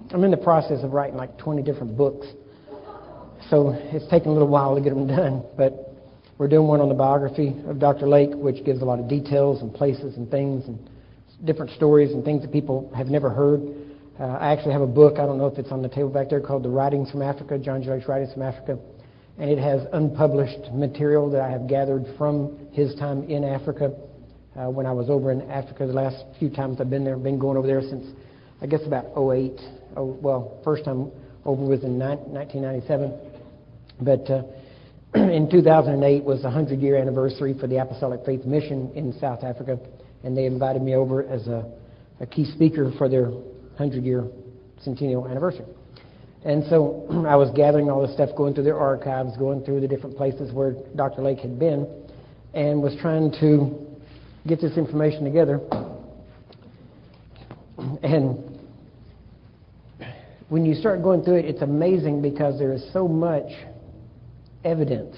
I'm in the process of writing like 20 different books. So it's taken a little while to get them done. But we're doing one on the biography of Dr. Lake, which gives a lot of details and places and things and different stories and things that people have never heard. I actually have a book, I don't know if it's on the table back there, called The Writings from Africa, John G. Lake's Writings from Africa. And it has unpublished material that I have gathered from his time in Africa. When I was over in Africa, the last few times I've been there, been going over there since, I guess, about 2008. First time over was in 1997. But in 2008 was the 100-year anniversary for the Apostolic Faith Mission in South Africa. And they invited me over as a key speaker for their 100-year centennial anniversary. And so I was gathering all this stuff, going through their archives, going through the different places where Dr. Lake had been, and was trying to get this information together. And when you start going through it, it's amazing because there is so much evidence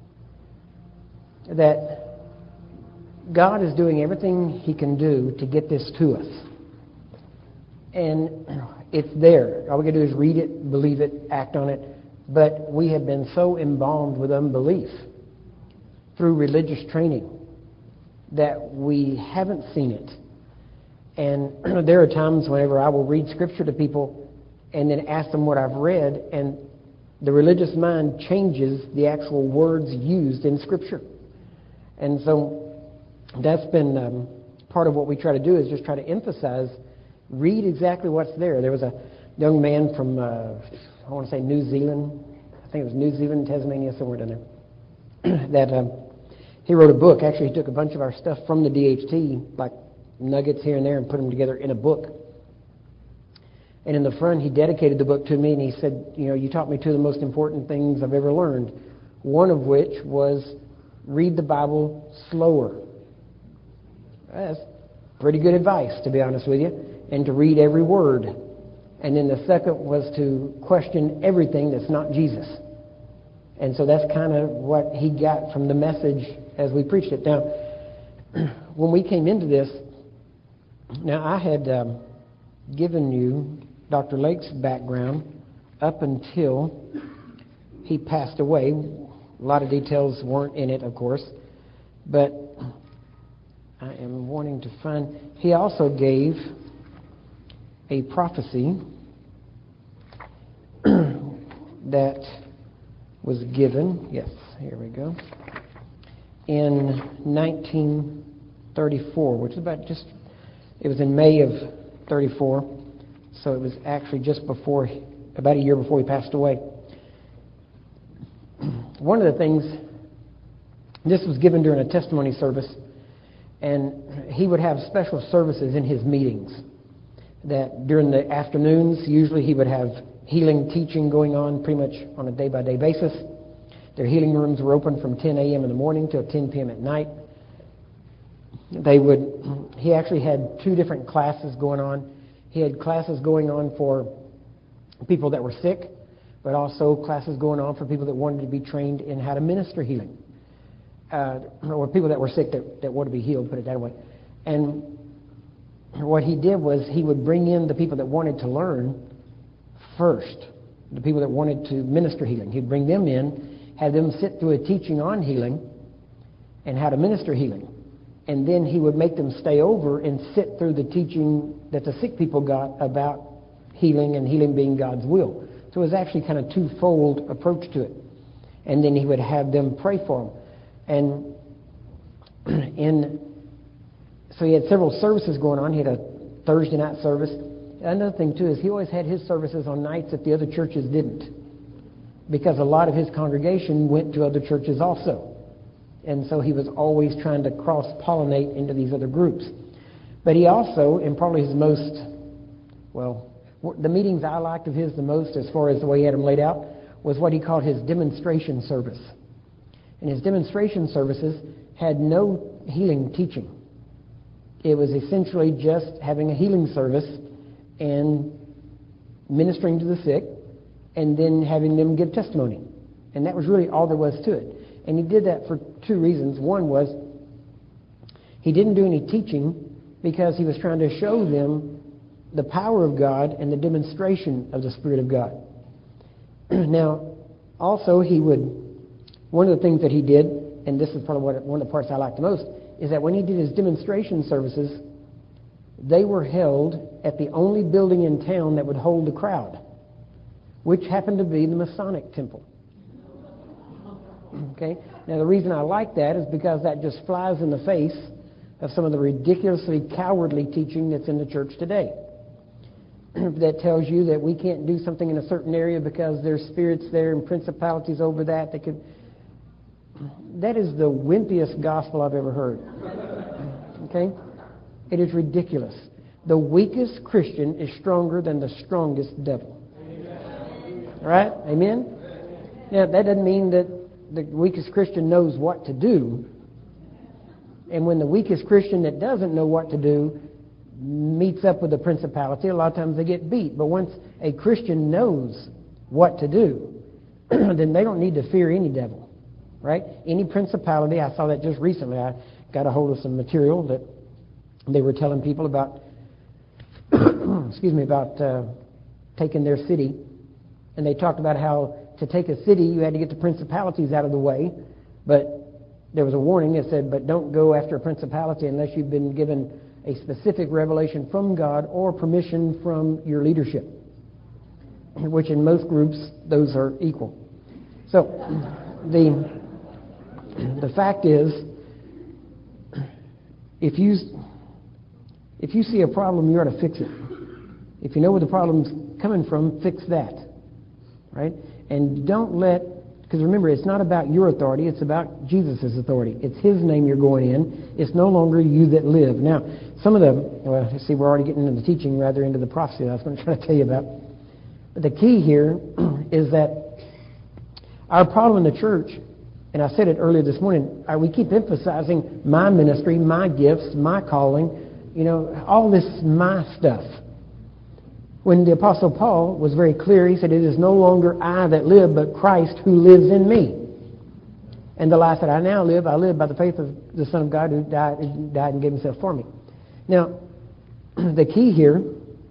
that God is doing everything He can do to get this to us. And it's there. All we got to do is read it, believe it, act on it. But we have been so embalmed with unbelief through religious training that we haven't seen it. And there are times whenever I will read Scripture to people and then ask them what I've read, and the religious mind changes the actual words used in Scripture. And so that's been part of what we try to do, is just try to emphasize, read exactly what's there. There was a young man from, I want to say New Zealand, I think it was New Zealand, Tasmania, somewhere down there, that he wrote a book. Actually, he took a bunch of our stuff from the DHT, like nuggets here and there, and put them together in a book. And in the front, he dedicated the book to me, and he said, you know, you taught me two of the most important things I've ever learned, one of which was read the Bible slower. That's pretty good advice, to be honest with you, and to read every word. And then the second was to question everything that's not Jesus. And so that's kind of what he got from the message as we preached it. Now, when we came into this, now I had given you Dr. Lake's background up until he passed away. A lot of details weren't in it, of course, but I am wanting to find... He also gave a prophecy that was given, yes, here we go, in 1934, which is about just, it was in May of 34, so it was actually just before, about a year before he passed away. One of the things, this was given during a testimony service, and he would have special services in his meetings, that during the afternoons, usually he would have healing teaching going on pretty much on a day-by-day basis. Their healing rooms were open from 10 a.m. in the morning till 10 p.m. at night. He actually had two different classes going on. He had classes going on for people that were sick, but also classes going on for people that wanted to be trained in how to minister healing, or people that were sick that wanted to be healed, put it that way. And what he did was he would bring in the people that wanted to learn first, the people that wanted to minister healing. He'd bring them in, have them sit through a teaching on healing and how to minister healing. And then he would make them stay over and sit through the teaching that the sick people got about healing and healing being God's will. So it was actually kind of twofold approach to it. And then he would have them pray for them. And so he had several services going on. He had a Thursday night service. Another thing, too, is he always had his services on nights that the other churches didn't, because a lot of his congregation went to other churches also. And so he was always trying to cross-pollinate into these other groups. But he also, and probably his most, well, the meetings I liked of his the most, as far as the way he had them laid out, was what he called his demonstration service. And his demonstration services had no healing teaching. It was essentially just having a healing service and ministering to the sick, and then having them give testimony. And that was really all there was to it. And he did that for two reasons. One was he didn't do any teaching because he was trying to show them the power of God and the demonstration of the Spirit of God. Now, also one of the things that he did, and this is probably one of the parts I like the most, is that when he did his demonstration services, they were held at the only building in town that would hold the crowd, which happened to be the Masonic Temple. Okay? Now, the reason I like that is because that just flies in the face of some of the ridiculously cowardly teaching that's in the church today. That tells you that we can't do something in a certain area because there's spirits there and principalities over that. That is the wimpiest gospel I've ever heard. Okay? It is ridiculous. The weakest Christian is stronger than the strongest devil. All right? Amen? Now, that doesn't mean that the weakest Christian knows what to do. And when the weakest Christian that doesn't know what to do meets up with the principality, a lot of times they get beat. But once a Christian knows what to do, then they don't need to fear any devil. Right? Any principality. I saw that just recently. I got a hold of some material that they were telling people about taking their city. And they talked about how to take a city, you had to get the principalities out of the way. But there was a warning that said, but don't go after a principality unless you've been given a specific revelation from God or permission from your leadership, which in most groups, those are equal. So, the fact is, if you see a problem, you ought to fix it. If you know where the problem's coming from, fix that. Right? And don't because remember, it's not about your authority, it's about Jesus' authority. It's His name you're going in. It's no longer you that live. Now, we're already getting into the teaching rather into the prophecy that I was going to try to tell you about. But the key here is that our problem in the church, and I said it earlier this morning, we keep emphasizing my ministry, my gifts, my calling, all this my stuff. When the Apostle Paul was very clear, he said, it is no longer I that live, but Christ who lives in me. And the life that I now live, I live by the faith of the Son of God who died and gave Himself for me. Now, the key here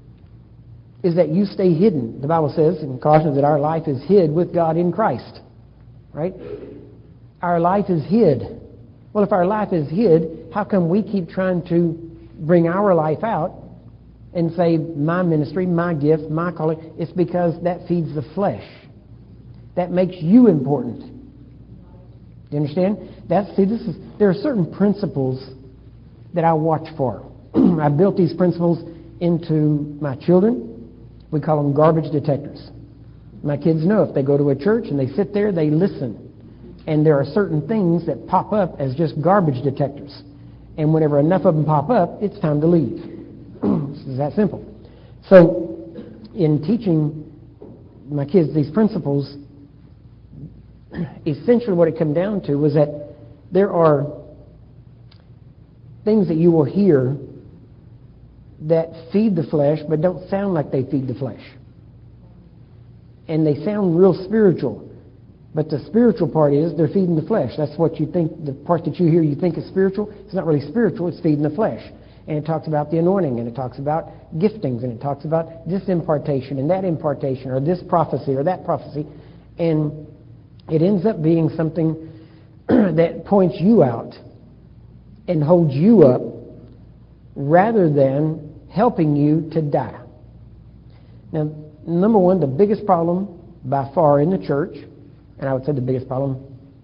is that you stay hidden. The Bible says in Colossians that our life is hid with God in Christ. Right? Our life is hid. Well, if our life is hid, how come we keep trying to bring our life out and say, my ministry, my gift, my calling? It's because that feeds the flesh. That makes you important. Do you understand? There are certain principles that I watch for. I built these principles into my children. We call them garbage detectors. My kids know if they go to a church and they sit there, they listen. And there are certain things that pop up as just garbage detectors. And whenever enough of them pop up, it's time to leave. It's that simple. So, in teaching my kids these principles, essentially what it came down to was that there are things that you will hear that feed the flesh but don't sound like they feed the flesh. And they sound real spiritual. But the spiritual part is they're feeding the flesh. That's what you think, the part that you hear you think is spiritual. It's not really spiritual, it's feeding the flesh. And it talks about the anointing, and it talks about giftings, and it talks about this impartation and that impartation, or this prophecy or that prophecy. And it ends up being something that points you out and holds you up rather than helping you to die. Now, number one, the biggest problem by far in the church, and I would say the biggest problem,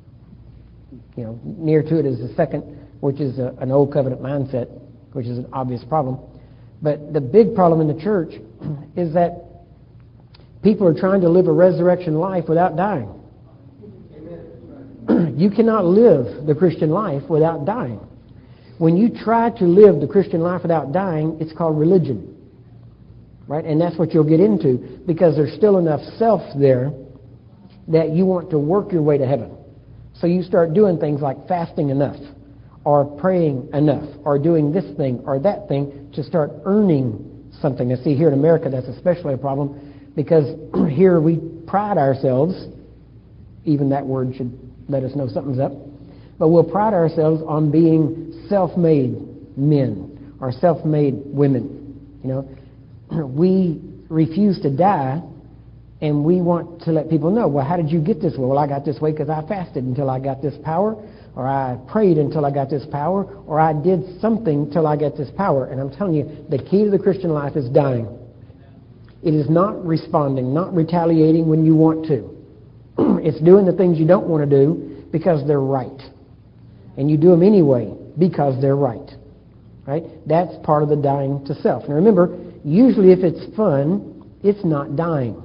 near to it is the second, which is an old covenant mindset, which is an obvious problem. But the big problem in the church is that people are trying to live a resurrection life without dying. You cannot live the Christian life without dying. When you try to live the Christian life without dying, it's called religion. Right? And that's what you'll get into, because there's still enough self there that you want to work your way to heaven. So you start doing things like fasting enough, or praying enough, or doing this thing or that thing to start earning something. Now see, here in America that's especially a problem, because here we pride ourselves, even that word should let us know something's up, but we'll pride ourselves on being self-made men or self-made women. we refuse to die, and we want to let people know, well, how did you get this way? Well, I got this way because I fasted until I got this power, or I prayed until I got this power, or I did something till I got this power. And I'm telling you, the key to the Christian life is dying. It is not responding, not retaliating when you want to. It's doing the things you don't want to do because they're right. And you do them anyway because they're right. Right? That's part of the dying to self. Now remember, usually if it's fun, it's not dying.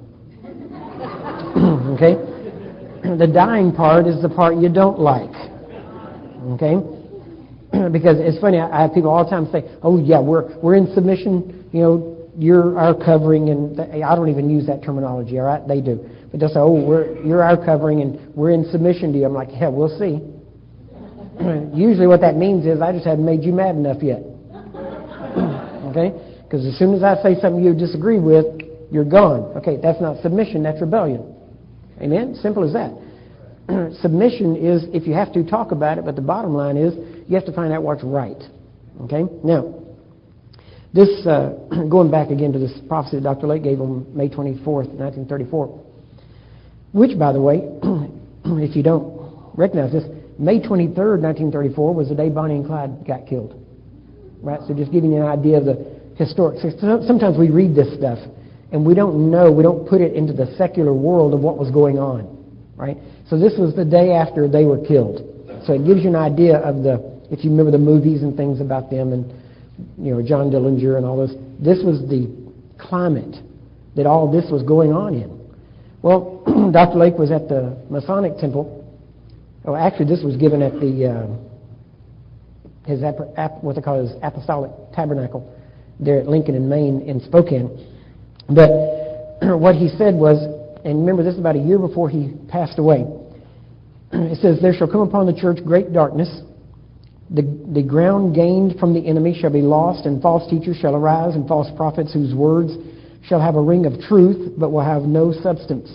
Okay? The dying part is the part you don't like. Okay? Because it's funny, I have people all the time say, oh yeah, we're in submission, you're our covering, and I don't even use that terminology, all right? They do. But they'll say, oh, you're our covering, and we're in submission to you. I'm like, yeah, we'll see. Usually what that means is I just haven't made you mad enough yet. Okay? Because as soon as I say something you disagree with, you're gone. Okay, that's not submission, that's rebellion. Amen? Simple as that. Submission is if you have to talk about it, but the bottom line is you have to find out what's right. Okay? Now, this, going back again to this prophecy that Dr. Lake gave on May 24th, 1934, which, by the way, if you don't recognize this, May 23rd, 1934 was the day Bonnie and Clyde got killed. Right? So just giving you an idea of the historic. Sometimes we read this stuff and we don't know, we don't put it into the secular world of what was going on. Right? So this was the day after they were killed. So it gives you an idea of if you remember the movies and things about them and, John Dillinger and all those. This was the climate that all this was going on in. Well, Dr. Lake was at the Masonic Temple. Oh, actually, this was given at what they call his Apostolic Tabernacle there at Lincoln in Maine in Spokane. But what he said was, and remember this is about a year before he passed away, it says, there shall come upon the church great darkness. The ground gained from the enemy shall be lost, and false teachers shall arise, and false prophets whose words shall have a ring of truth, but will have no substance.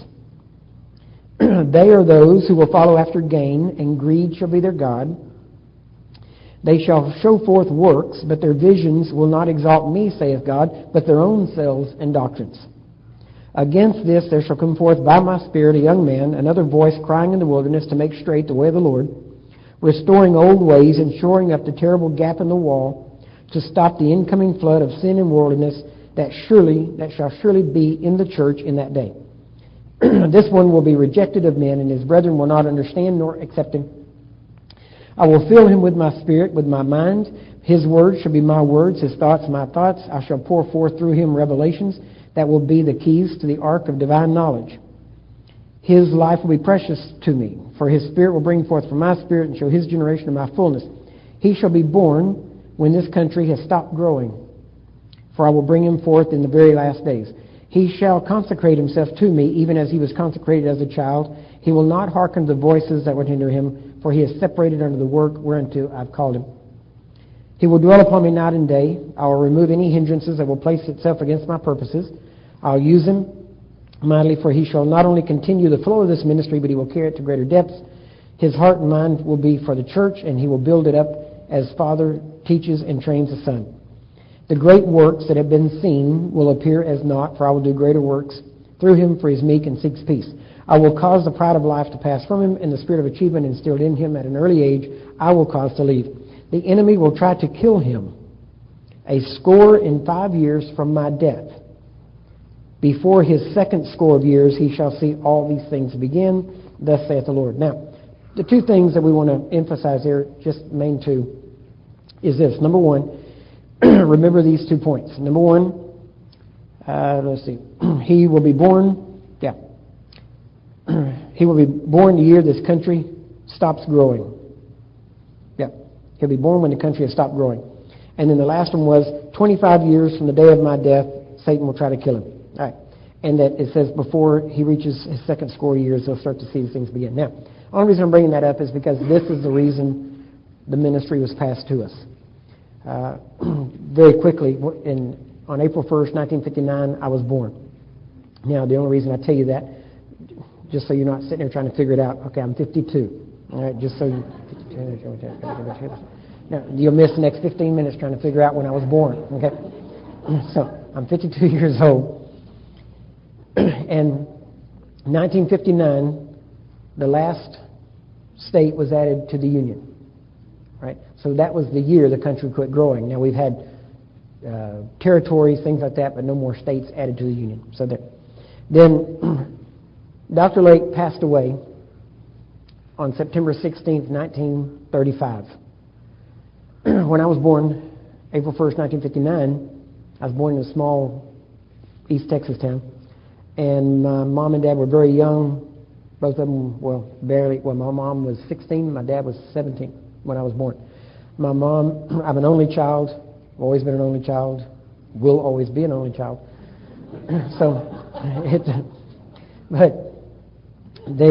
They are those who will follow after gain, and greed shall be their God. They shall show forth works, but their visions will not exalt me, saith God, but their own selves and doctrines. Against this there shall come forth by my Spirit a young man, another voice crying in the wilderness to make straight the way of the Lord, restoring old ways and shoring up the terrible gap in the wall, to stop the incoming flood of sin and worldliness that shall surely be in the church in that day. This one will be rejected of men, and his brethren will not understand nor accept him. I will fill him with my Spirit, with my mind. His words shall be my words, his thoughts my thoughts. I shall pour forth through him revelations that will be the keys to the ark of divine knowledge. His life will be precious to me, for his Spirit will bring forth from my Spirit and show his generation of my fullness. He shall be born when this country has stopped growing, for I will bring him forth in the very last days. He shall consecrate himself to me, even as he was consecrated as a child. He will not hearken to the voices that would hinder him, for he is separated unto the work whereunto I've called him. He will dwell upon me night and day. I will remove any hindrances that will place itself against my purposes. I'll use him mightily, for he shall not only continue the flow of this ministry, but he will carry it to greater depths. His heart and mind will be for the church, and he will build it up as Father teaches and trains the Son. The great works that have been seen will appear as naught, for I will do greater works through him, for he is meek and seeks peace. I will cause the pride of life to pass from him, and the spirit of achievement instilled in him at an early age I will cause to leave. The enemy will try to kill him 105 years from my death. Before his 2 years he shall see all these things begin, thus saith the Lord. Now, the two things that we want to emphasize here, just main two, is this. Number one, remember these 2 points. Number one, let's see, he will be born, he will be born the year this country stops growing. He'll be born when the country has stopped growing. And then the last one was 25 years from the day of my death, Satan will try to kill him. All right. And that it says before he reaches his 2 years, he'll start to see these things begin. Now, the only reason I'm bringing that up is because this is the reason the ministry was passed to us. Very quickly, on April 1st, 1959, I was born. Now, the only reason I tell you that, just so you're not sitting there trying to figure it out, okay, I'm 52. All right, just so you... Now, you'll miss the next 15 minutes trying to figure out when I was born, okay? So, I'm 52 years old. And 1959, the last state was added to the Union. Right? So that was the year the country quit growing. Now we've had territories, things like that, but no more states added to the Union. So there. Then Dr. Lake passed away on September 16th, 1935. When I was born, April 1st, 1959, I was born in a small East Texas town. And my mom and dad were very young. Both of them, barely. Well, my mom was 16, my dad was 17 when I was born. My mom, I'm an only child. I've always been an only child. Will always be an only child. So, but they,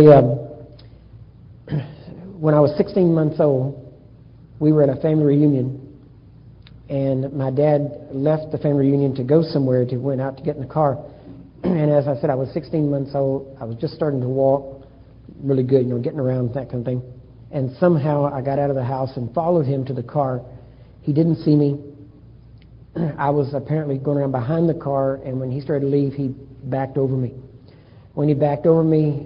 when I was 16 months old, we were at a family reunion, and my dad left the family reunion to go somewhere. He went out to get in the car. And as I said, I was 16 months old. I was just starting to walk really good, getting around, that kind of thing. And somehow I got out of the house and followed him to the car. He didn't see me. I was apparently going around behind the car, and when he started to leave, he backed over me. When he backed over me,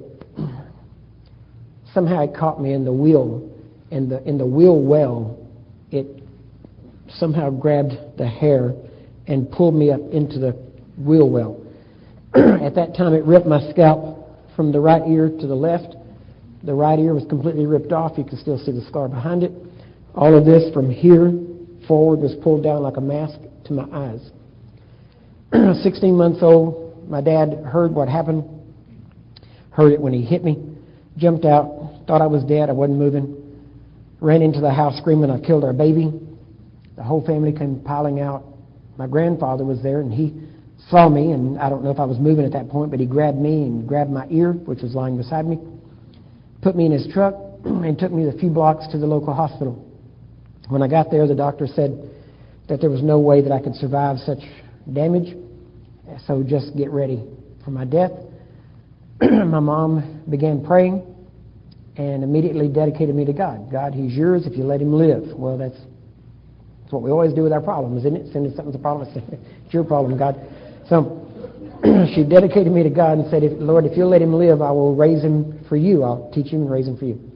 somehow it caught me in the wheel. In the wheel well, it somehow grabbed the hair and pulled me up into the wheel well. At that time, it ripped my scalp from the right ear to the left. The right ear was completely ripped off. You can still see the scar behind it. All of this from here forward was pulled down like a mask to my eyes. 16 months old, my dad heard what happened, heard it when he hit me, jumped out, thought I was dead, I wasn't moving, ran into the house screaming, "I killed our baby." The whole family came piling out. My grandfather was there, and he saw me, and I don't know if I was moving at that point, but he grabbed me and grabbed my ear, which was lying beside me, put me in his truck, and took me a few blocks to the local hospital. When I got there, the doctor said that there was no way that I could survive such damage, so just get ready for my death. My mom began praying and immediately dedicated me to God. God, he's yours if you let him live. Well, that's what we always do with our problems, isn't it? Send something's a problem, it's your problem, God. So she dedicated me to God and said, Lord, if you'll let him live, I will raise him for you. I'll teach him and raise him for you.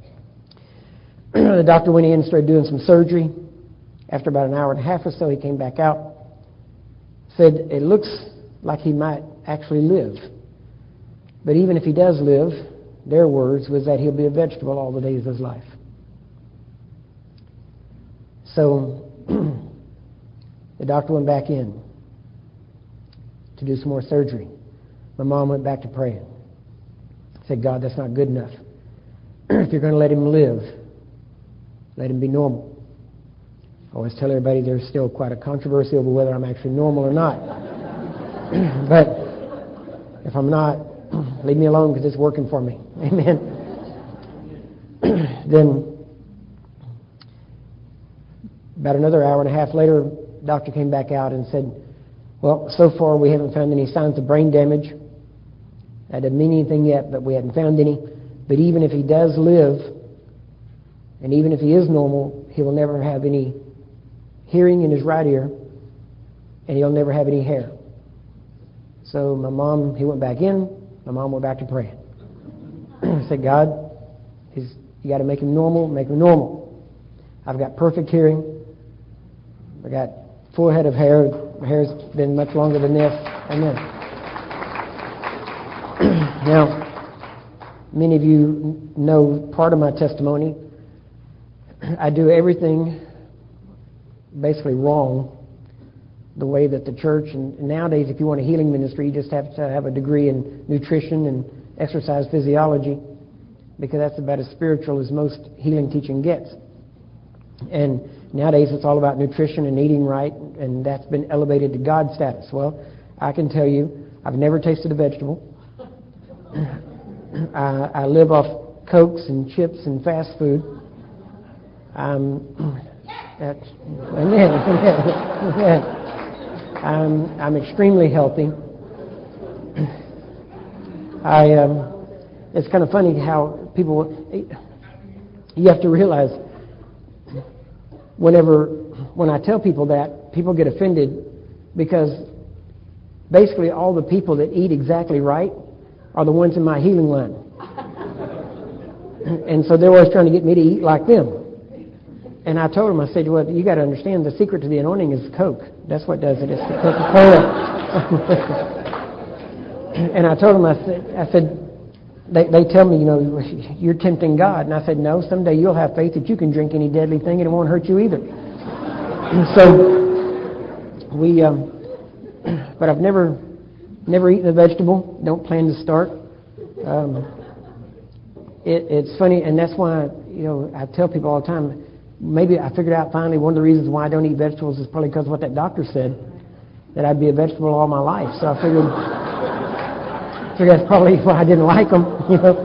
The doctor went in and started doing some surgery. After about an hour and a half or so, he came back out, said, it looks like he might actually live. But even if he does live, their words was that he'll be a vegetable all the days of his life. So the doctor went back in to do some more surgery. My mom went back to praying. Said, God, that's not good enough. If you're going to let him live, let him be normal. I always tell everybody there's still quite a controversy over whether I'm actually normal or not. But if I'm not, leave me alone because it's working for me. Amen. Then about another hour and a half later, the doctor came back out and said, well, so far we haven't found any signs of brain damage. That doesn't mean anything yet, but we haven't found any. But even if he does live, and even if he is normal, he will never have any hearing in his right ear, and he'll never have any hair. So he went back in, my mom went back to praying. I said, God, you got to make him normal, make him normal. I've got perfect hearing. I got full head of hair. My hair's been much longer than this. Amen. Now, many of you know part of my testimony. I do everything basically wrong, the way that the church, and nowadays if you want a healing ministry, you just have to have a degree in nutrition and exercise physiology, because that's about as spiritual as most healing teaching gets. And nowadays it's all about nutrition and eating right, and that's been elevated to God status. Well, I can tell you, I've never tasted a vegetable. I live off Cokes and chips and fast food. I'm extremely healthy. It's kind of funny how you have to realize when I tell people that, people get offended because basically all the people that eat exactly right are the ones in my healing line. And so they're always trying to get me to eat like them. And I told them, I said, well, you got to understand, the secret to the anointing is Coke. That's what does it. It's the Coca-Cola. And I told them, I said, they tell me, you're tempting God. And I said, no, someday you'll have faith that you can drink any deadly thing and it won't hurt you either. So but I've never eaten a vegetable. Don't plan to start. It's funny, and that's why, I tell people all the time, maybe I figured out finally one of the reasons why I don't eat vegetables is probably because of what that doctor said, that I'd be a vegetable all my life. So I figured that's probably why I didn't like them,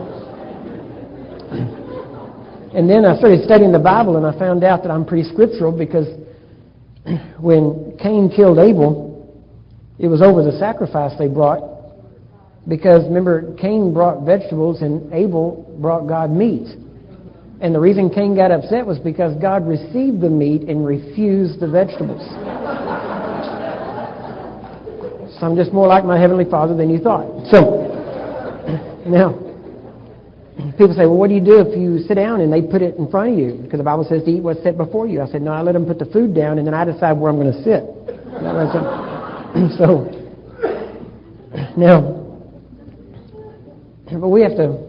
And then I started studying the Bible, and I found out that I'm pretty scriptural, because when Cain killed Abel, it was over the sacrifice they brought. Because remember, Cain brought vegetables and Abel brought God meat. And the reason Cain got upset was because God received the meat and refused the vegetables. So I'm just more like my Heavenly Father than you thought. So, now, people say, well, what do you do if you sit down and they put it in front of you? Because the Bible says to eat what's set before you. I said, no, I let them put the food down and then I decide where I'm going to sit. So, now, but we have to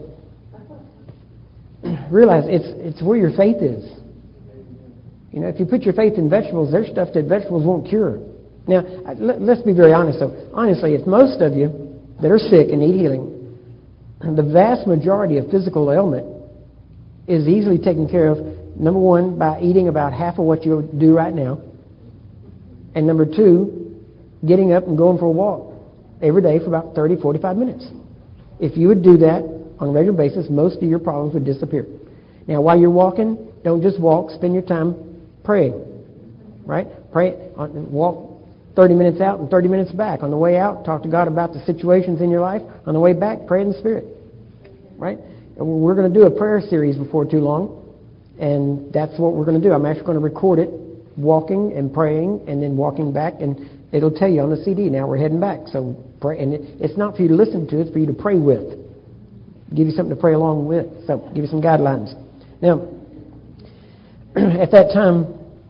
realize it's where your faith is. If you put your faith in vegetables, there's stuff that vegetables won't cure. Now, let's be very honest, though. Honestly, if most of you that are sick and need healing, the vast majority of physical ailment is easily taken care of, number one, by eating about half of what you do right now, and number two, getting up and going for a walk every day for about 30, 45 minutes. If you would do that on a regular basis, most of your problems would disappear. Now, while you're walking, don't just walk. Spend your time praying, right? Pray, walk 30 minutes out and 30 minutes back. On the way out, talk to God about the situations in your life. On the way back, pray in the Spirit, right? And we're going to do a prayer series before too long, and that's what we're going to do. I'm actually going to record it, walking and praying and then walking back, and it'll tell you on the CD, now we're heading back. So pray, and it's not for you to listen to, it's for you to pray with. Give you something to pray along with. So give you some guidelines. Now, at that time,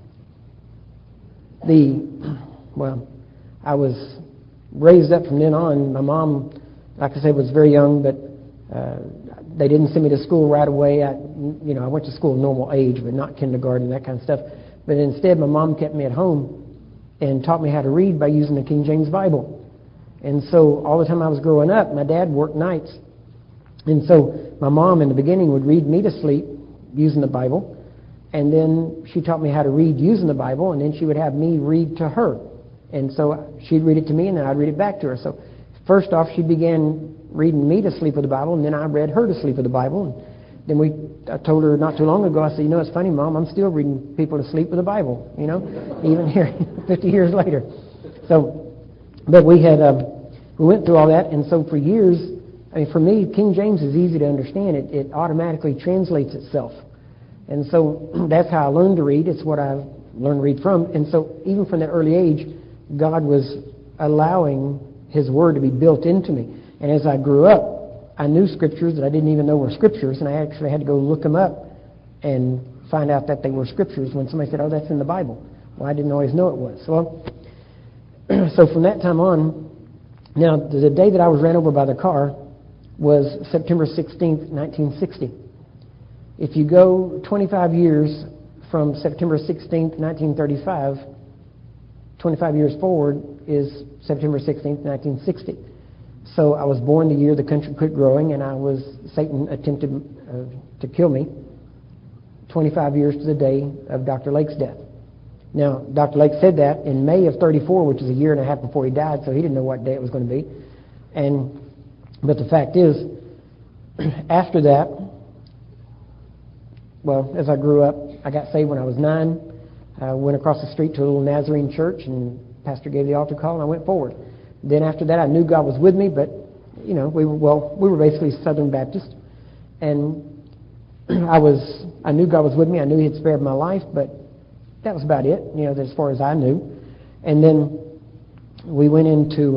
I was raised up from then on. My mom, like I said, was very young, but they didn't send me to school right away. I went to school normal age, but not kindergarten, that kind of stuff. But instead, my mom kept me at home and taught me how to read by using the King James Bible. And so all the time I was growing up, my dad worked nights. And so my mom in the beginning would read me to sleep using the Bible. And then she taught me how to read using the Bible, and then she would have me read to her. And so she'd read it to me, and then I'd read it back to her. So first off, she began reading me to sleep with the Bible, and then I read her to sleep with the Bible. And then I told her not too long ago, I said, it's funny, Mom, I'm still reading people to sleep with the Bible, even here 50 years later. So, but we went through all that, and so for years, for me, King James is easy to understand. It automatically translates itself. And so that's how I learned to read. It's what I learned to read from. And so even from that early age, God was allowing His Word to be built into me. And as I grew up, I knew scriptures that I didn't even know were scriptures, and I actually had to go look them up and find out that they were scriptures when somebody said, oh, that's in the Bible. Well, I didn't always know it was. So from that time on, now the day that I was ran over by the car was September 16th, 1960. If you go 25 years from September 16th, 1935, 25 years forward is September 16th, 1960. So I was born the year the country quit growing, and Satan attempted to kill me 25 years to the day of Dr. Lake's death. Now, Dr. Lake said that in May of 34, which is a year and a half before he died, so he didn't know what day it was going to be. But the fact is, after that, as I grew up, I got saved when I was 9. I went across the street to a little Nazarene church, and the pastor gave the altar call, and I went forward. Then after that, I knew God was with me, but, we were basically Southern Baptist. And I knew God was with me. I knew He'd spared my life, but that was about it, as far as I knew. And then we went into,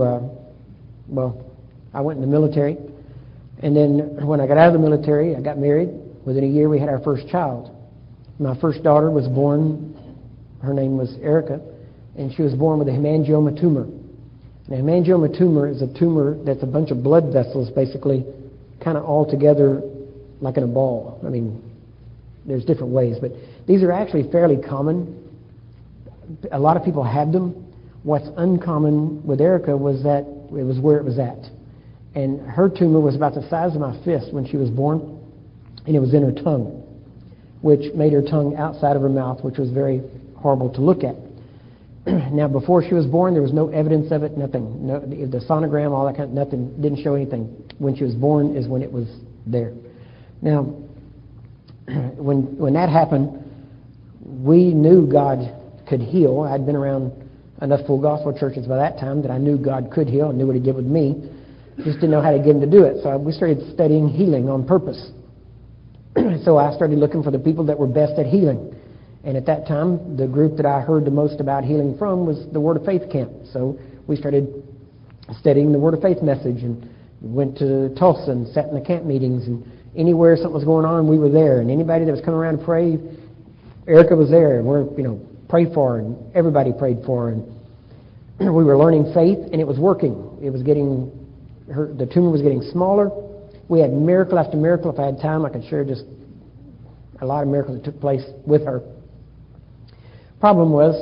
I went in the military. And then when I got out of the military, I got married. Within a year, we had our first child. My first daughter was born. Her name was Erica, and she was born with a hemangioma tumor. And a hemangioma tumor is a tumor that's a bunch of blood vessels, basically, kind of all together like in a ball. I mean, there's different ways, but these are actually fairly common. A lot of people have them. What's uncommon with Erica was that it was where it was at. And her tumor was about the size of my fist when she was born, and it was in her tongue, which made her tongue outside of her mouth, which was very horrible to look at. Now, before she was born, there was no evidence of it, nothing. No, the sonogram, all that kind of nothing, didn't show anything. When she was born is when it was there. Now, when that happened, we knew God could heal. I'd been around enough full gospel churches by that time that I knew God could heal and knew what He did with me. Just didn't know how to get Him to do it. So we started studying healing on purpose. So I started looking for the people that were best at healing. And at that time, the group that I heard the most about healing from was the Word of Faith camp. So we started studying the Word of Faith message and went to Tulsa and sat in the camp meetings. And anywhere something was going on, we were there. And anybody that was coming around to pray, Erica was there. And we're, prayed for her, and everybody prayed for her. And we were learning faith, and it was working. It was getting, the tumor was getting smaller. We had miracle after miracle. If I had time, I could share just a lot of miracles that took place with her. Problem was,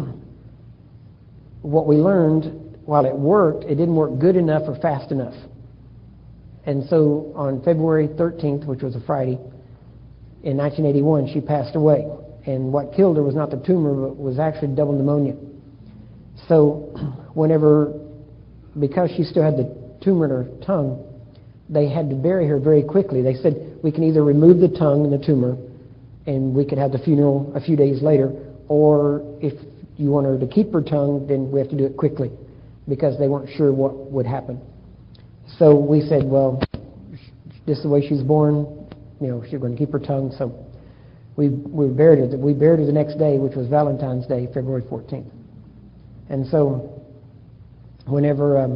what we learned, while it worked, it didn't work good enough or fast enough. And so on February 13th, which was a Friday, in 1981, she passed away. And what killed her was not the tumor, but was actually double pneumonia. So because she still had the tumor in her tongue, they had to bury her very quickly. They said, we can either remove the tongue and the tumor, and we could have the funeral a few days later, or if you want her to keep her tongue, then we have to do it quickly, because they weren't sure what would happen. So we said, well, this is the way she's born, she's going to keep her tongue. So we buried her. We buried her the next day, which was Valentine's Day, February 14th. And so whenever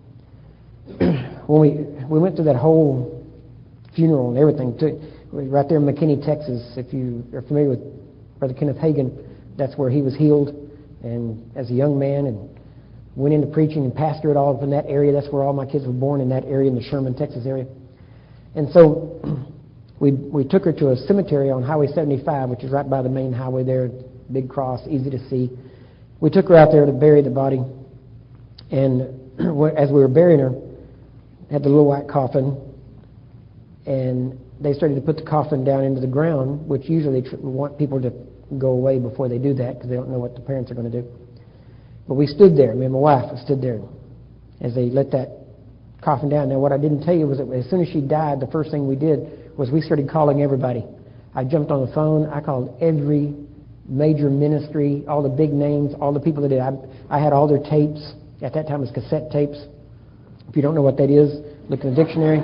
when we went through that whole funeral and everything, right there in McKinney, Texas, if you are familiar with Brother Kenneth Hagin, that's where he was healed, and as a young man, and went into preaching and pastored all up in that area. That's where all my kids were born, in that area, in the Sherman, Texas area. And so we took her to a cemetery on Highway 75, which is right by the main highway there, big cross, easy to see. We took her out there to bury the body, and as we were burying her, had the little white coffin, and they started to put the coffin down into the ground, which usually they want people to go away before they do that, because they don't know what the parents are going to do. But we stood there, me and my wife stood there as they let that coffin down. Now, what I didn't tell you was that as soon as she died, the first thing we did was we started calling everybody. I jumped on the phone. I called every major ministry, all the big names, all the people that did. I had all their tapes. At that time, it was cassette tapes. If you don't know what that is, look in the dictionary.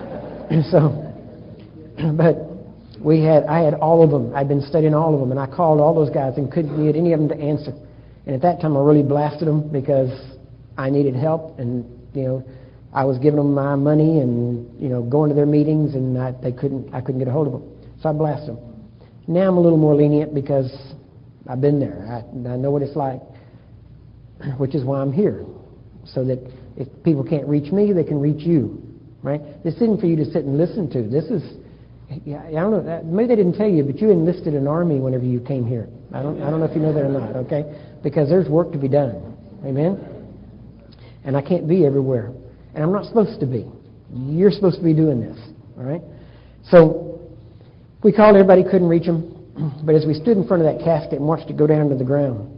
But I had all of them. I'd been studying all of them, and I called all those guys and couldn't get any of them to answer. And at that time, I really blasted them because I needed help, and I was giving them my money and going to their meetings, and I couldn't get a hold of them. So I blasted them. Now I'm a little more lenient because I've been there. I know what it's like, which is why I'm here, so that if people can't reach me, they can reach you, right? This isn't for you to sit and listen to. This is, I don't know, maybe they didn't tell you, but you enlisted an army whenever you came here. I don't know if you know that or not, okay? Because there's work to be done, amen? And I can't be everywhere, and I'm not supposed to be. You're supposed to be doing this, all right? So we called everybody, couldn't reach them, but as we stood in front of that casket and watched it go down to the ground,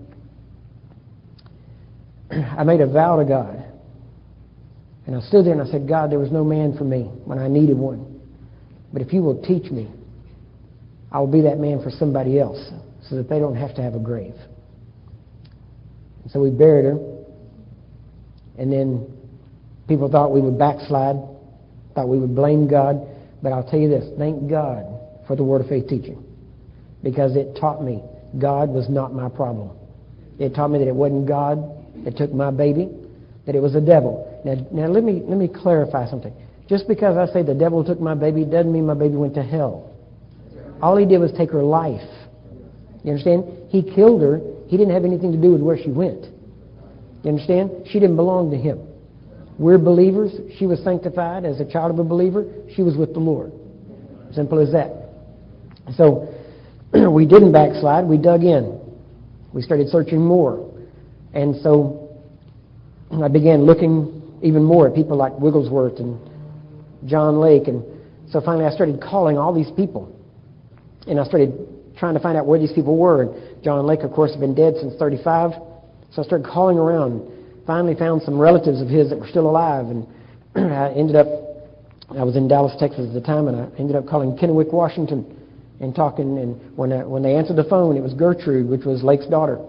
I made a vow to God. And I stood there and I said, God, there was no man for me when I needed one. But if you will teach me, I will be that man for somebody else so that they don't have to have a grave. And so we buried her. And then people thought we would backslide, thought we would blame God. But I'll tell you this, thank God for the Word of Faith teaching, because it taught me God was not my problem. It taught me that it wasn't God that took my baby, that it was the devil. Now let me clarify something. Just because I say the devil took my baby doesn't mean my baby went to hell. All he did was take her life. You understand? He killed her. He didn't have anything to do with where she went. You understand? She didn't belong to him. We're believers. She was sanctified as a child of a believer. She was with the Lord. Simple as that. So we didn't backslide. We dug in. We started searching more. And so I began looking even more at people like Wigglesworth and John Lake. And so finally I started calling all these people. And I started trying to find out where these people were. And John Lake, of course, had been dead since 35. So I started calling around. Finally found some relatives of his that were still alive. And I was in Dallas, Texas at the time, and I ended up calling Kennewick, Washington, and talking. And when they answered the phone, it was Gertrude, which was Lake's daughter.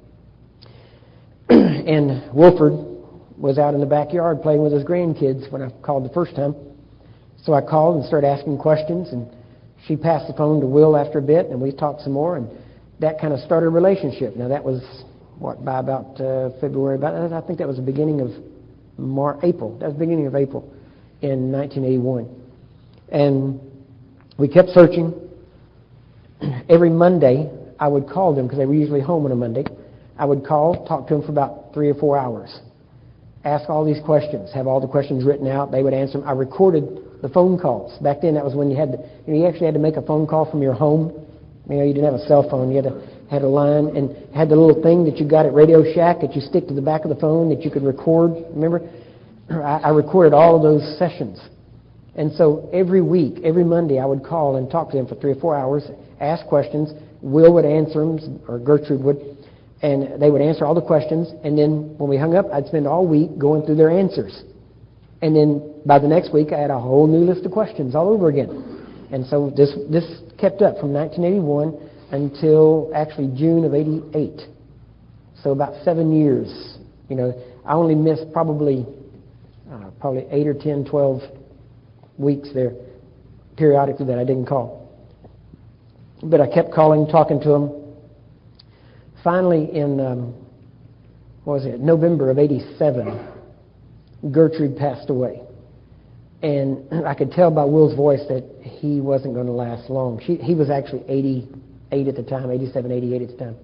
And Wilford was out in the backyard playing with his grandkids when I called the first time. So I called and started asking questions, and she passed the phone to Will after a bit, and we talked some more, and that kind of started a relationship. Now that was, by about February, I think that was the beginning of April. That was the beginning of April in 1981. And we kept searching. Every Monday, I would call them, because they were usually home on a Monday. I would call, talk to them for about 3 or 4 hours. Ask all these questions, have all the questions written out. They would answer them. I recorded the phone calls. Back then, that was when you actually had to make a phone call from your home. You didn't have a cell phone. You had a line and had the little thing that you got at Radio Shack that you stick to the back of the phone that you could record. Remember? I recorded all of those sessions. And so every week, every Monday, I would call and talk to them for 3 or 4 hours, ask questions. Will would answer them, or Gertrude would, and they would answer all the questions. And then when we hung up, I'd spend all week going through their answers. And then by the next week, I had a whole new list of questions all over again. And so this kept up from 1981 until actually June of 88. So about 7 years. I only missed probably 8 or 10, 12 weeks there periodically that I didn't call. But I kept calling, talking to them. Finally in, November of 87, Gertrude passed away. And I could tell by Will's voice that he wasn't going to last long. He was actually 88 at the time, 87, 88 at the time.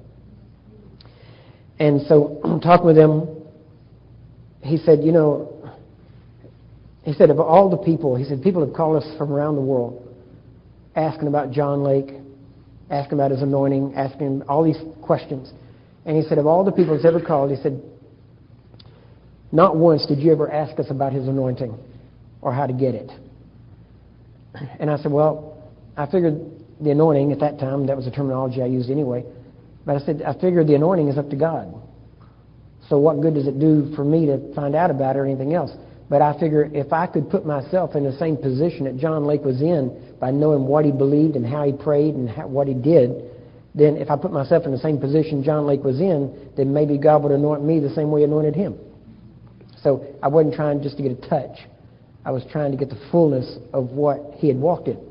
And so talking with him, he said, of all the people, he said, people have called us from around the world asking about John Lake, asking about his anointing, asking all these questions. And he said, of all the people that's ever called, he said, not once did you ever ask us about his anointing or how to get it. And I said, well, I figured the anointing at that time, that was the terminology I used anyway, but I said, I figured the anointing is up to God. So what good does it do for me to find out about it or anything else? But I figure if I could put myself in the same position that John Lake was in by knowing what he believed and how he prayed and what he did, then if I put myself in the same position John Lake was in, then maybe God would anoint me the same way he anointed him. So I wasn't trying just to get a touch. I was trying to get the fullness of what he had walked in.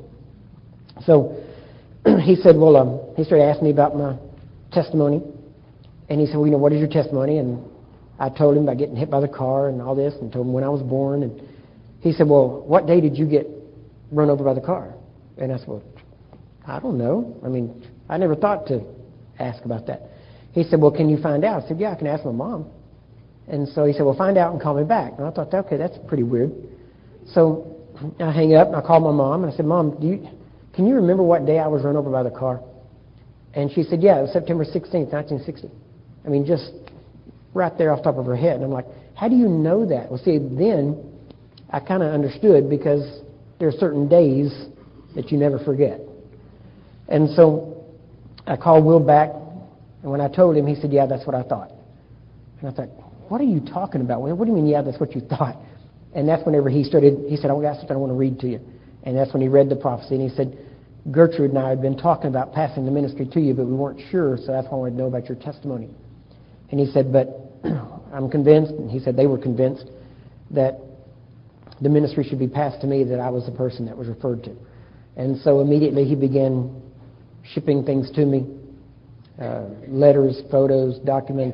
So he said, he started asking me about my testimony. And he said, what is your testimony? And I told him about getting hit by the car and all this, and told him when I was born. And he said, what day did you get run over by the car? And I said, I don't know. I never thought to ask about that. He said, can you find out? I said, yeah, I can ask my mom. And so he said, find out and call me back. And I thought, okay, that's pretty weird. So I hang up and I called my mom and I said, Mom, can you remember what day I was run over by the car? And she said, yeah, it was September 16th, 1960. Just right there off the top of her head. And I'm like, how do you know that? Well, see, then I kind of understood, because there are certain days that you never forget. And so I called Will back, and when I told him, he said, yeah, that's what I thought. And I thought, what are you talking about? What do you mean, yeah, that's what you thought? And that's whenever he said, I got something I want to read to you. And that's when he read the prophecy, and he said, Gertrude and I had been talking about passing the ministry to you, but we weren't sure, so that's why I wanted to know about your testimony. And he said, but I'm convinced, and he said they were convinced, that the ministry should be passed to me, that I was the person that was referred to. And so immediately he began shipping things to me, letters, photos, documents,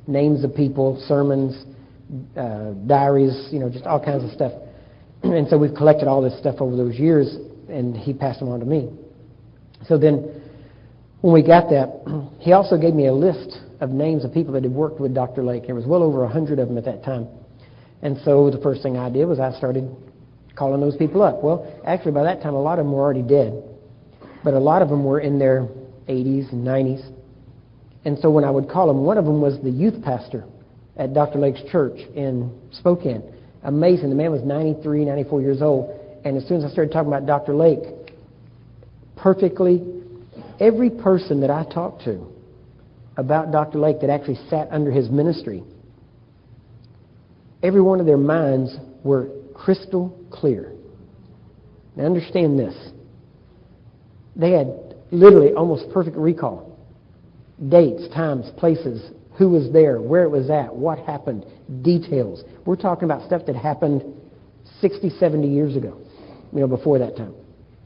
names of people, sermons, diaries, just all kinds of stuff. And so we've collected all this stuff over those years, and he passed them on to me. So then, when we got that, he also gave me a list of names of people that had worked with Dr. Lake. There was well over 100 of them at that time. And so the first thing I did was I started calling those people up. Well, actually, by that time, a lot of them were already dead. But a lot of them were in their 80s and 90s. And so when I would call them, one of them was the youth pastor at Dr. Lake's church in Spokane. Amazing. The man was 93, 94 years old. And as soon as I started talking about Dr. Lake, perfectly, every person that I talked to about Dr. Lake that actually sat under his ministry, every one of their minds were crystal clear. Now understand this. They had literally almost perfect recall. Dates, times, places, who was there, where it was at, what happened, details. We're talking about stuff that happened 60, 70 years ago, before that time.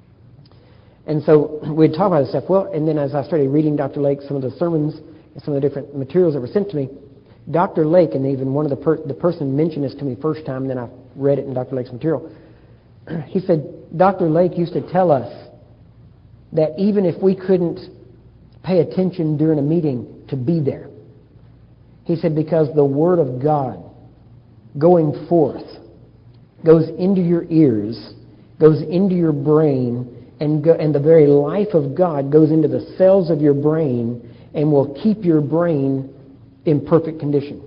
And so we'd talk about this stuff. Well, and then as I started reading Dr. Lake, some of the sermons and some of the different materials that were sent to me, Dr. Lake, and even one of the person mentioned this to me first time, and then I read it in Dr. Lake's material. He said, Dr. Lake used to tell us that even if we couldn't pay attention during a meeting, to be there. He said, because the Word of God going forth goes into your ears, goes into your brain, and the very life of God goes into the cells of your brain and will keep your brain in perfect condition.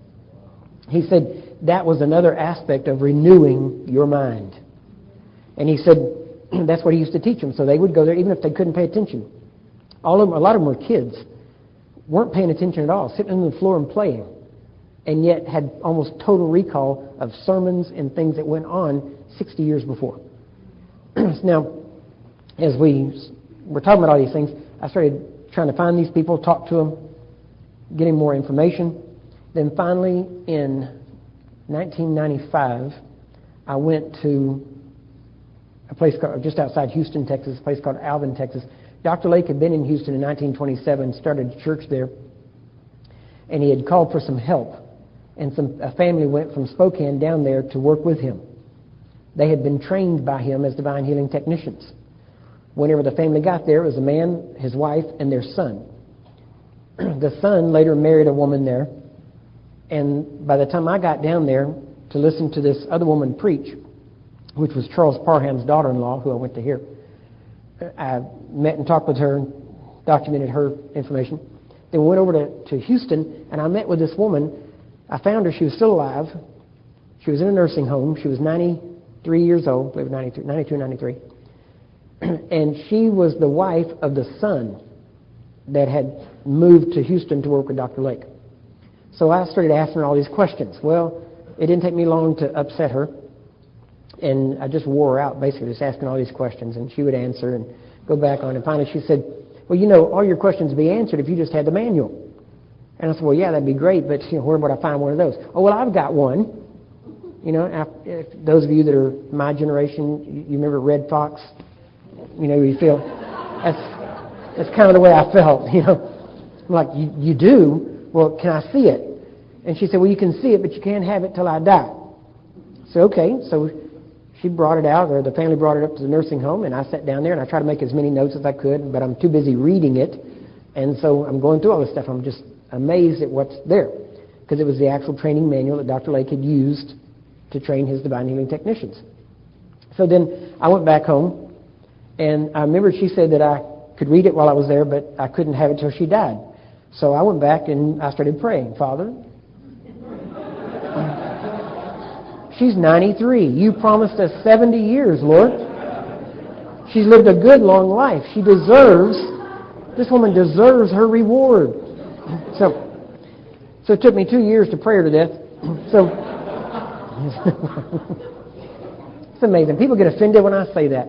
He said that was another aspect of renewing your mind. And he said that's what he used to teach them. So they would go there even if they couldn't pay attention. A lot of them were kids, weren't paying attention at all, sitting on the floor and playing, and yet had almost total recall of sermons and things that went on 60 years before. Now, as we were talking about all these things, I started trying to find these people, talk to them, getting more information. Then finally, in 1995, I went to a place called, just outside Houston, Texas, a place called Alvin, Texas. Dr. Lake had been in Houston in 1927, started a church there, and he had called for some help. And a family went from Spokane down there to work with him. They had been trained by him as divine healing technicians. Whenever the family got there, it was a man, his wife, and their son. The son later married a woman there, and by the time I got down there to listen to this other woman preach, which was Charles Parham's daughter-in-law, who I went to hear, I met and talked with her, documented her information. Then we went over to Houston, and I met with this woman. I found her. She was still alive. She was in a nursing home. She was 93 years old, I believe 92, 93. And she was the wife of the son that had moved to Houston to work with Dr. Lake. So I started asking her all these questions. Well, it didn't take me long to upset her. And I just wore her out, basically, just asking all these questions. And she would answer and go back on. And finally she said, well, all your questions would be answered if you just had the manual. And I said, well, yeah, that'd be great, but where would I find one of those? Oh, well, I've got one. If those of you that are my generation, you remember Red Fox? You feel, that's kind of the way I felt, I'm like, you do? Well, can I see it? And she said, well, you can see it, but you can't have it till I die. So, okay, so she brought it out, or the family brought it up to the nursing home, and I sat down there, and I tried to make as many notes as I could, but I'm too busy reading it, and so I'm going through all this stuff. I'm just amazed at what's there, because it was the actual training manual that Dr. Lake had used to train his divine healing technicians. So then I went back home, and I remember she said that I could read it while I was there, but I couldn't have it till she died. So I went back and I started praying, Father, she's 93. You promised us 70 years, Lord. She's lived a good, long life. This woman deserves her reward. So it took me 2 years to pray her to death. So it's amazing. People get offended when I say that.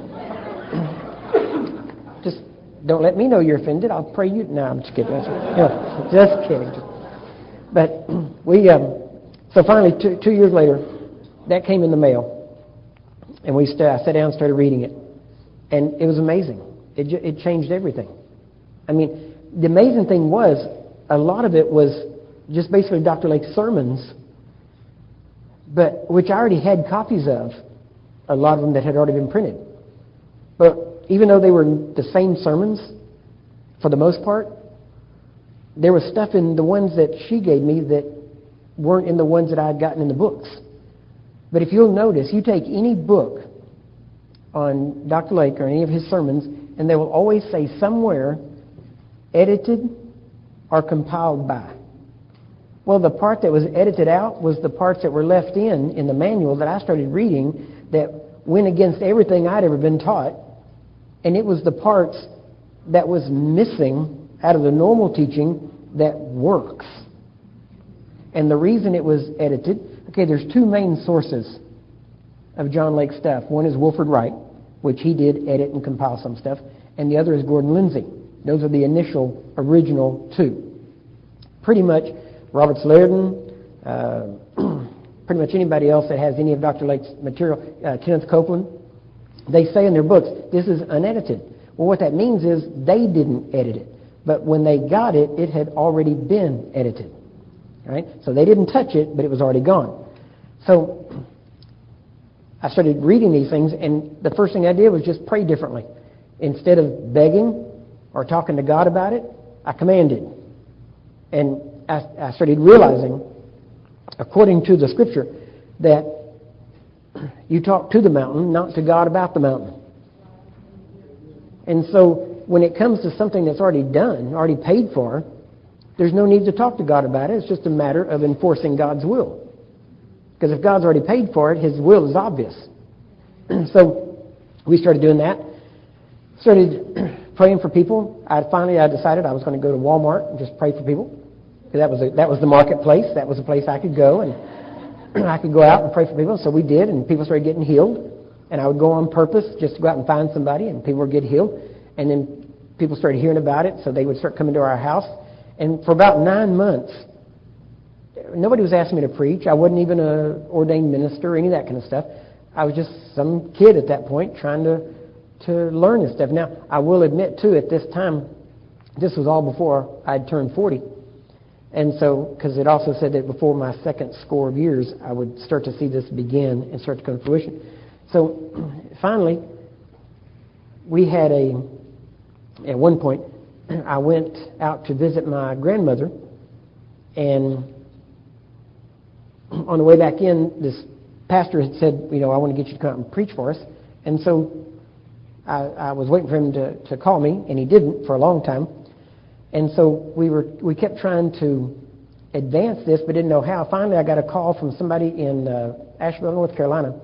Just don't let me know you're offended. I'll pray you. No, I'm just kidding. Just kidding. But so finally, two years later, that came in the mail, and I sat down and started reading it, and it was amazing. It changed everything. I mean, the amazing thing was, a lot of it was just basically Dr. Lake's sermons, but which I already had copies of, a lot of them that had already been printed. But even though they were the same sermons, for the most part, there was stuff in the ones that she gave me that weren't in the ones that I had gotten in the books. But if you'll notice, you take any book on Dr. Lake or any of his sermons, and they will always say somewhere, edited or compiled by. Well, the part that was edited out was the parts that were left in the manual that I started reading that went against everything I'd ever been taught. And it was the parts that was missing out of the normal teaching that works. And the reason it was edited, okay, there's two main sources of John Lake's stuff. One is Wilford Wright, which he did edit and compile some stuff, and the other is Gordon Lindsay. Those are the initial, original two. Pretty much Robert Slaridan, pretty much anybody else that has any of Dr. Lake's material, Kenneth Copeland, they say in their books, this is unedited. Well, what that means is they didn't edit it. But when they got it, it had already been edited. Right? So they didn't touch it, but it was already gone. So I started reading these things, and the first thing I did was just pray differently. Instead of begging or talking to God about it, I commanded. And I started realizing, according to the Scripture, that you talk to the mountain, not to God about the mountain. And so when it comes to something that's already done, already paid for, there's no need to talk to God about it. It's just a matter of enforcing God's will. Because if God's already paid for it, His will is obvious. So we started doing that. Started praying for people. I decided I was going to go to Walmart and just pray for people. Because that was the marketplace. That was the place I could go. And I could go out and pray for people. So we did, and people started getting healed. And I would go on purpose just to go out and find somebody, and people would get healed. And then people started hearing about it, so they would start coming to our house. And for about 9 months, nobody was asking me to preach. I wasn't even an ordained minister or any of that kind of stuff. I was just some kid at that point trying to learn this stuff. Now, I will admit, too, at this time, this was all before I'd turned 40. And so, because it also said that before my second score of years, I would start to see this begin and start to come to fruition. So, finally, we had at one point, I went out to visit my grandmother, and on the way back in, this pastor had said, I want to get you to come out and preach for us. And so I was waiting for him to call me, and he didn't for a long time. And so we kept trying to advance this, but didn't know how. Finally, I got a call from somebody in Asheville, North Carolina.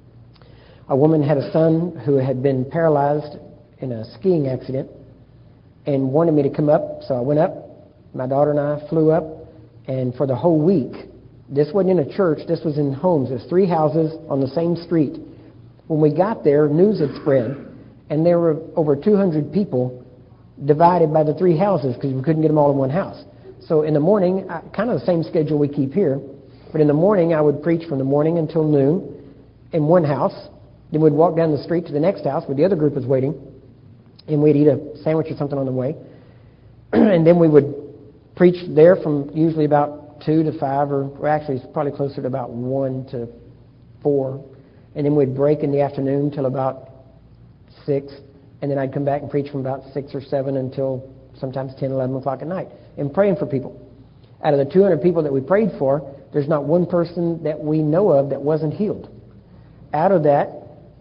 A woman had a son who had been paralyzed in a skiing accident and wanted me to come up. So I went up. My daughter and I flew up. And for the whole week, this wasn't in a church. This was in homes. There's 3 houses on the same street. When we got there, news had spread. And there were over 200 people divided by the 3 houses because we couldn't get them all in one house. So in the morning, kind of the same schedule we keep here. But in the morning, I would preach from the morning until noon in one house. Then we'd walk down the street to the next house where the other group was waiting. And we'd eat a sandwich or something on the way. And then we would preach there from usually about 2 to 5, or actually it's probably closer to about 1 to 4. And then we'd break in the afternoon till about 6. And then I'd come back and preach from about 6 or 7 until sometimes 10, 11 o'clock at night. And praying for people. Out of the 200 people that we prayed for, there's not one person that we know of that wasn't healed. Out of that,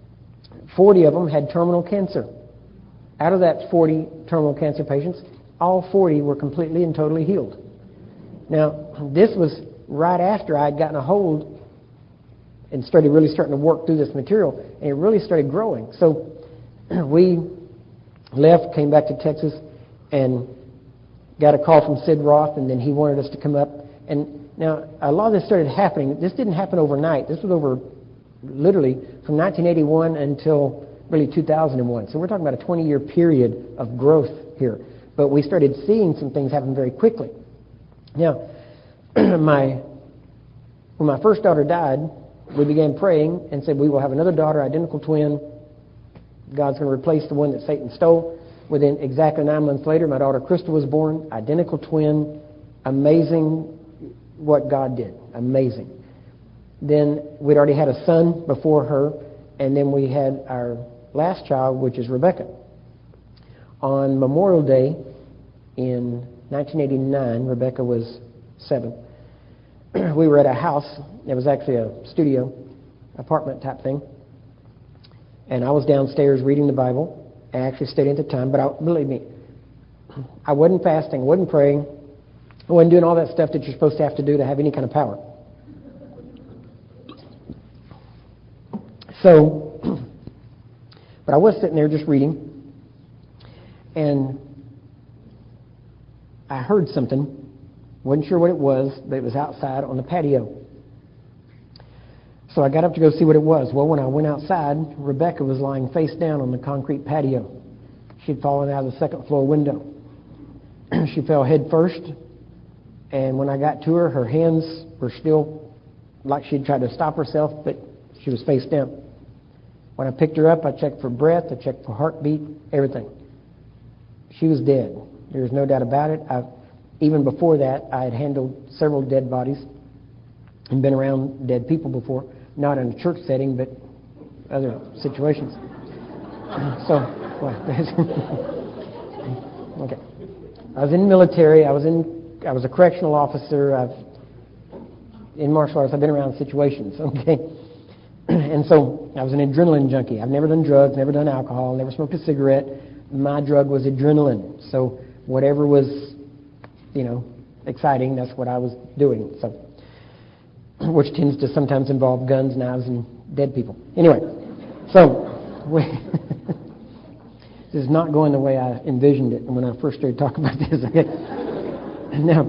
40 of them had terminal cancer. Out of that 40 terminal cancer patients, all 40 were completely and totally healed. Now, this was right after I had gotten a hold and starting to work through this material, and it really started growing. So we left, came back to Texas, and got a call from Sid Roth, and then he wanted us to come up. And now, a lot of this started happening. This didn't happen overnight. This was over, literally, from 1981 until really 2001. So we're talking about a 20-year period of growth here. But we started seeing some things happen very quickly. Now, when my first daughter died, we began praying and said, we will have another daughter, identical twin. God's going to replace the one that Satan stole. Within exactly 9 months later, my daughter Crystal was born, identical twin, amazing what God did. Amazing. Then we'd already had a son before her, and then we had our last child, which is Rebecca. On Memorial Day in 1989, Rebecca was 7. We were at a house. It was actually a studio apartment type thing. And I was downstairs reading the Bible. I actually studied at the time, but believe me, I wasn't fasting, wasn't praying, I wasn't doing all that stuff that you're supposed to have to do to have any kind of power. So, but I was sitting there just reading, and I heard something. Wasn't sure what it was, but it was outside on the patio. So I got up to go see what it was. Well, when I went outside, Rebecca was lying face down on the concrete patio. She'd fallen out of the second floor window. She fell head first, and when I got to her, her hands were still like she'd tried to stop herself, but she was face down. When I picked her up, I checked for breath, I checked for heartbeat, everything. She was dead. There was no doubt about it. Even before that, I had handled several dead bodies and been around dead people before, not in a church setting, but other situations. So, well, okay. I was in the military. I was a correctional officer. In martial arts, I've been around situations, okay? And so I was an adrenaline junkie. I've never done drugs, never done alcohol, never smoked a cigarette. My drug was adrenaline. So whatever was, exciting, that's what I was doing. So, which tends to sometimes involve guns, knives, and dead people. Anyway, so this is not going the way I envisioned it when I first started talking about this. Okay? Now,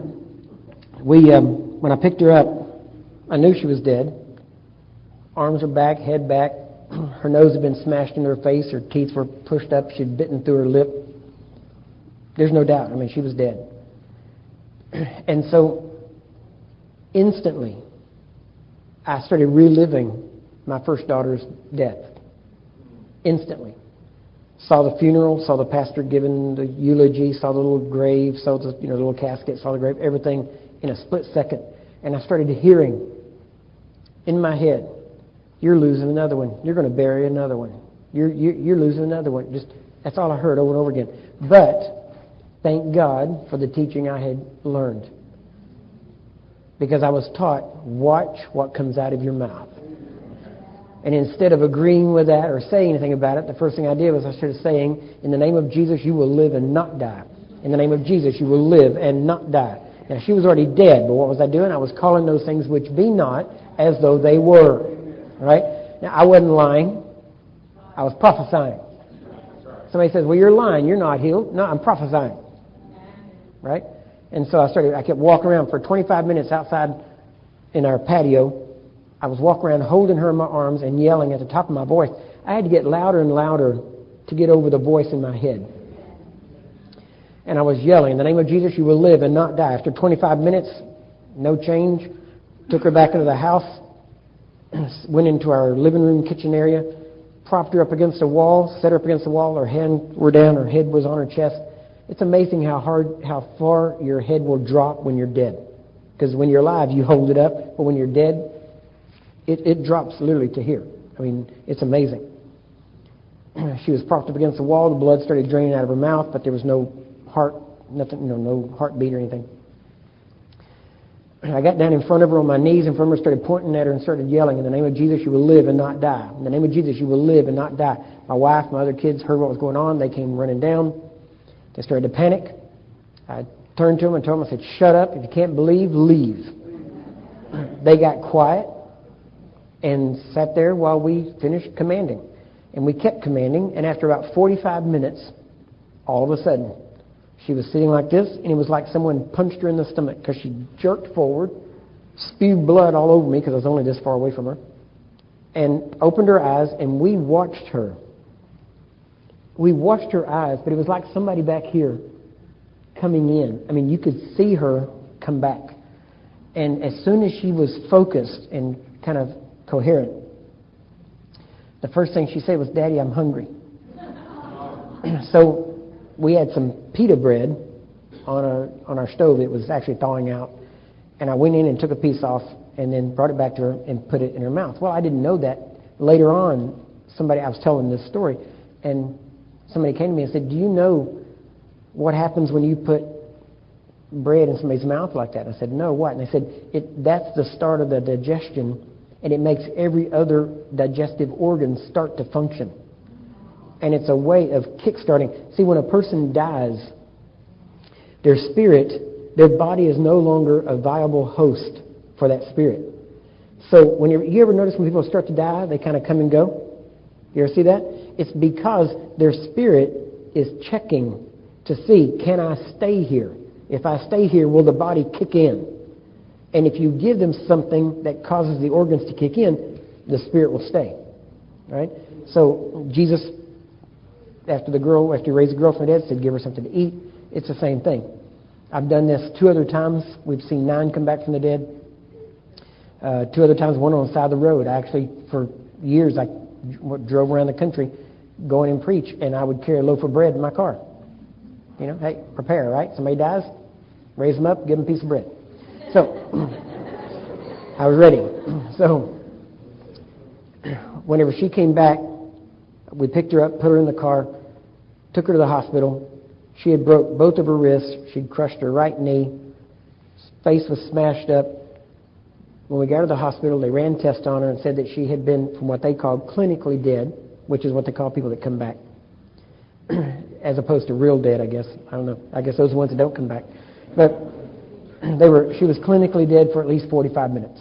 when I picked her up, I knew she was dead. Arms were back, head back. Her nose had been smashed into her face. Her teeth were pushed up. She'd bitten through her lip. There's no doubt. I mean, she was dead. And so, instantly, I started reliving my first daughter's death. Instantly. Saw the funeral, saw the pastor giving the eulogy, saw the little grave, saw the little casket, saw the grave, everything in a split second. And I started hearing in my head, "You're losing another one. You're going to bury another one. You're losing another one." That's all I heard over and over again. But thank God for the teaching I had learned. Because I was taught, watch what comes out of your mouth. And instead of agreeing with that or saying anything about it, the first thing I did was I started saying, "In the name of Jesus, you will live and not die. In the name of Jesus, you will live and not die." Now, she was already dead, but what was I doing? I was calling those things which be not as though they were. Right? Now, I wasn't lying. I was prophesying. Somebody says, "Well, you're lying. You're not healed." No, I'm prophesying. Right? And so I kept walking around for 25 minutes outside in our patio. I was walking around holding her in my arms and yelling at the top of my voice. I had to get louder and louder to get over the voice in my head. And I was yelling, "In the name of Jesus, you will live and not die." After 25 minutes, no change. Took her back into the house, went into our living room, kitchen area, propped her up against a wall, set her up against the wall. Her hands were down, her head was on her chest. It's amazing how far your head will drop when you're dead. Because when you're alive, you hold it up, but when you're dead, it drops literally to here. I mean, it's amazing. She was propped up against the wall. The blood started draining out of her mouth, but there was no heart, nothing, no heartbeat or anything. I got down in front of her on my knees in front of her, started pointing at her and started yelling, "In the name of Jesus, you will live and not die. In the name of Jesus, you will live and not die." My wife, my other kids heard what was going on. They came running down. They started to panic. I turned to them and told them, I said, "Shut up. If you can't believe, leave." They got quiet and sat there while we finished commanding. And we kept commanding, and after about 45 minutes, all of a sudden, she was sitting like this, and it was like someone punched her in the stomach because she jerked forward, spewed blood all over me because I was only this far away from her, and opened her eyes, and we watched her. We watched her eyes, but it was like somebody back here coming in. I mean, you could see her come back. And as soon as she was focused and kind of coherent, the first thing she said was, "Daddy, I'm hungry." So we had some pita bread on our stove. It was actually thawing out. And I went in and took a piece off and then brought it back to her and put it in her mouth. Well, I didn't know that. Later on, I was telling this story, and somebody came to me and said, do you know what happens when you put bread in somebody's mouth like that? And I said, no, what? And they said, that's the start of the digestion, and it makes every other digestive organ start to function. And it's a way of kickstarting. See, when a person dies, their spirit, their body is no longer a viable host for that spirit. So when you ever notice when people start to die, they kind of come and go? You ever see that? It's because their spirit is checking to see, can I stay here? If I stay here, will the body kick in? And if you give them something that causes the organs to kick in, the spirit will stay. Right? So Jesus, after he raised the girl from the dead, said, give her something to eat. It's the same thing. I've done this 2 other times. We've seen 9 come back from the dead. 2 other times, one on the side of the road. Actually, for years, I drove around the country going and preach, and I would carry a loaf of bread in my car. You know, hey, prepare, right? Somebody dies, raise them up, give them a piece of bread. So, I was ready. So, whenever she came back, we picked her up, put her in the car, took her to the hospital. She had broke both of her wrists. She'd crushed her right knee. Face was smashed up. When we got her to the hospital, they ran tests on her and said that she had been, from what they called, clinically dead, which is what they call people that come back, as opposed to real dead, I guess. I don't know. I guess those are the ones that don't come back. But she was clinically dead for at least 45 minutes.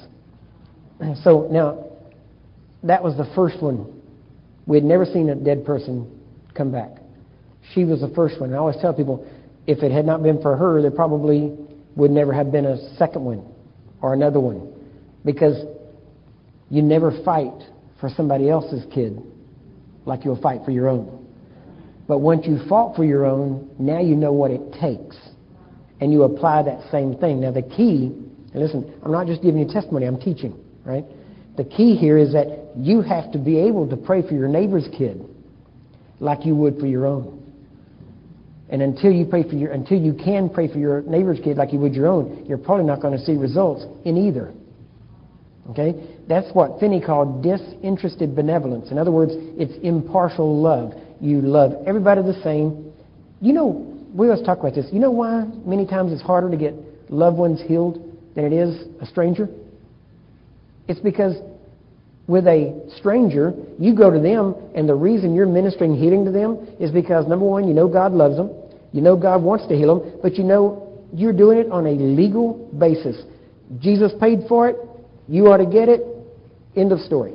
So now, that was the first one. We had never seen a dead person come back. She was the first one. And I always tell people, if it had not been for her, there probably would never have been a second one or another one. Because you never fight for somebody else's kid like you'll fight for your own. But once you fought for your own, now you know what it takes. And you apply that same thing. Now the key, and listen, I'm not just giving you testimony, I'm teaching, right? The key here is that you have to be able to pray for your neighbor's kid like you would for your own. And until you can pray for your neighbor's kid like you would your own, you're probably not going to see results in either. Okay? That's what Finney called disinterested benevolence. In other words, it's impartial love. You love everybody the same. You know, we always talk about this. You know why many times it's harder to get loved ones healed than it is a stranger? It's because with a stranger, you go to them, and the reason you're ministering healing to them is because, number one, you know God loves them. You know God wants to heal them, but you know you're doing it on a legal basis. Jesus paid for it. You ought to get it. End of story.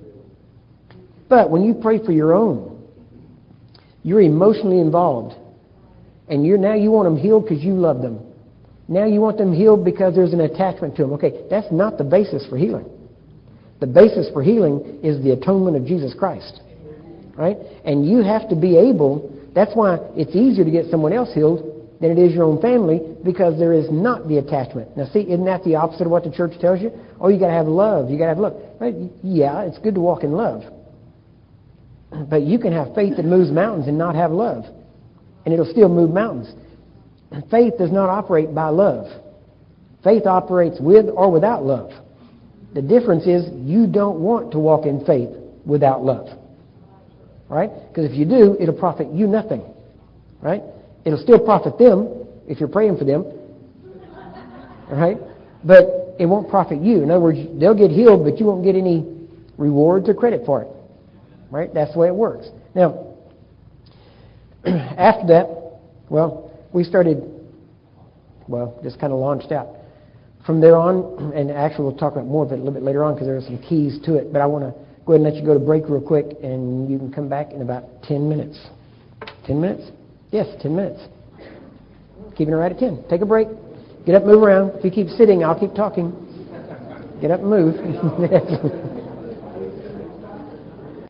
But when you pray for your own, you're emotionally involved. And now you want them healed because you love them. Now you want them healed because there's an attachment to them. Okay, that's not the basis for healing. The basis for healing is the atonement of Jesus Christ. Right? And you have to be able, that's why it's easier to get someone else healed than it is your own family, because there is not the attachment. Now see, isn't that the opposite of what the church tells you? Oh, you got to have love. You got to have love. Right? Yeah, it's good to walk in love. But you can have faith that moves mountains and not have love. And it'll still move mountains. Faith does not operate by love. Faith operates with or without love. The difference is you don't want to walk in faith without love. Right? Because if you do, it'll profit you nothing. Right? It'll still profit them if you're praying for them. Right? But it won't profit you. In other words, they'll get healed, but you won't get any rewards or credit for it. Right? That's the way it works. Now, after that, we started, just kind of launched out. From there on, and actually we'll talk about more of it a little bit later on because there are some keys to it, but I want to go ahead and let you go to break real quick, and you can come back in about 10 minutes. 10 minutes? Yes, 10 minutes. Keeping it right at 10. Take a break. Get up, move around. If you keep sitting, I'll keep talking. Get up and move.